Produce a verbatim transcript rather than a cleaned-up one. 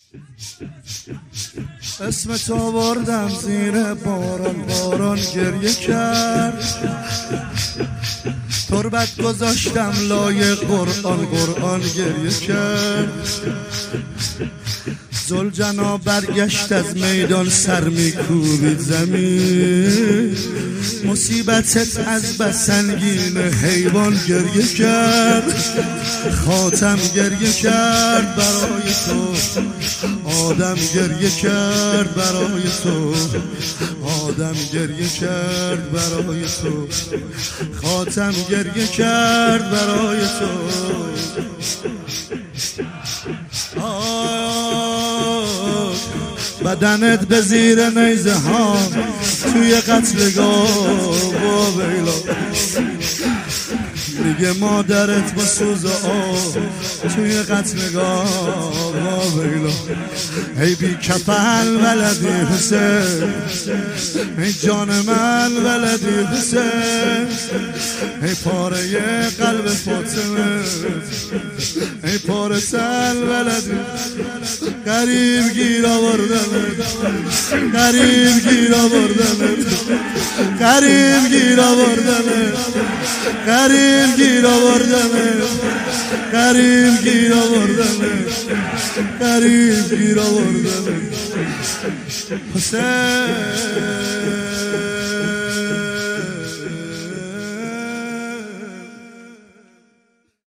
اسم تو بردم زیر باران، باران گریه کرد. تربت گذاشتم لای قرآن، قرآن گریه کرد. ذوالجنا برگشت از میدان، سر میکوبید زمین. مصیبتت از بس سنگین، حیوان گریه کرد. خاتم گریه کرد برای تو، آدم گریه کرد برای تو، آدم گریه کرد برای تو، خاتم گریه کرد برای تو. بدنت به زیر نیزه ها توی قتلگاه با بیلا. میگه مادرت با سوز آب توی قتلگاه با بیلا. ای بی کفن ولدی حسین، ای جان من ولدی حسین، ای پاره قلب فاطمه، ای پاره سل ولدی. غریب گیر آوردمت، غریب گیر آوردمت، غریب گیر آوردمت، غریب گیر آوردمت، غریب گیر آوردمت، غریب گیر آوردمت حسین.